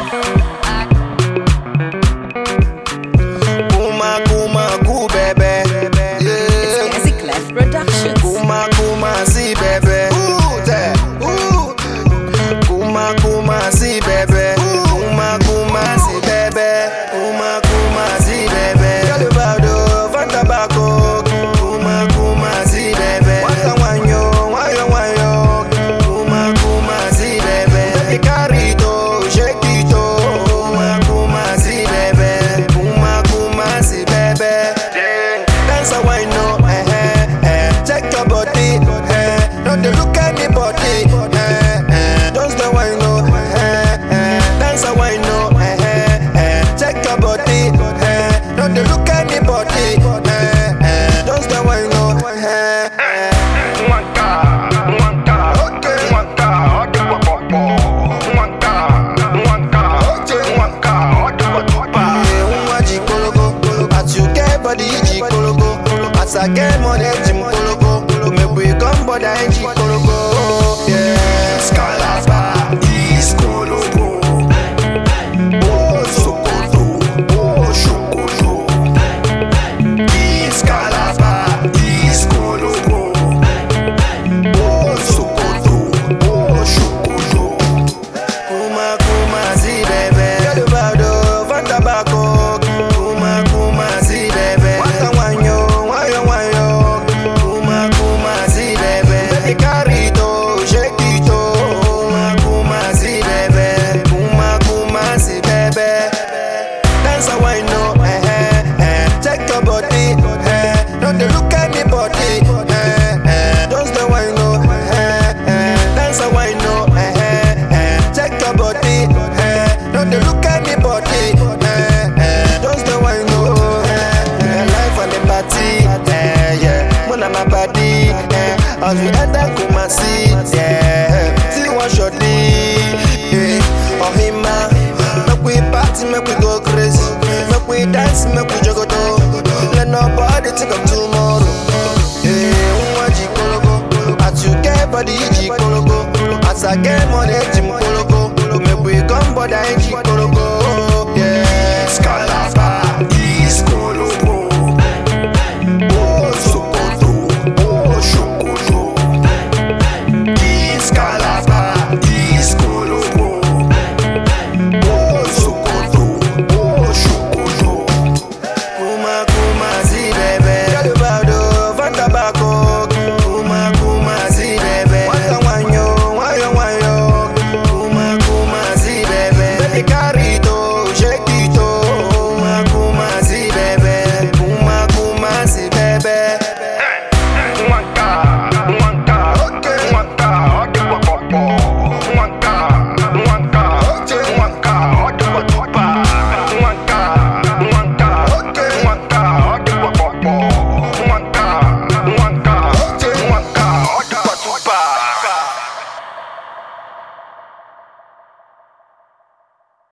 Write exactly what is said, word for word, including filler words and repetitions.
Kuma kuma ku bebe. It's Gazi Clef Productions. Kuma kuma si bebe. Ooh, te. Ooh. Kuma kuma si bebe. Kuma kuma si bebe. Kuma kuma si bebe. Galibado, Fanta Bako. Kuma kuma si bebe. Waka wanyo, wanyo wanyo. Kuma kuma si bebe. Baby carito, shake it oh. Kuma kuma si bebe. Kuma kuma si bebe. Dance a wine no, eh eh eh. Check your body, eh. Don't dey look anybody, eh eh. Just the wine no, eh eh. Dance a wine no, eh eh eh. Check your body, eh. Don't dey look anybody, eh eh. Just the wine no, eh eh. Body G Kologo, as I get money, Jim Kologo, make we come body G Kologo, yeah. Scalaba, East Kologo, oh Sokoto, oh Shokoto, East Scalaba, East Kologo, oh Sokoto, oh Shokoto. Kuma kuma si bebe, Galibado, Fanta Bako, kuma kuma si bebe. As we enter Kumasi, yeah. See one shorty, yeah. Oh hima, make we party, make we go crazy, make we dance, make we jogoto. Let nobody think of tomorrow. Yeah, one G Kologo, as you get body G Kologo, as I get money Jim Kologo, make we come body G Kologo.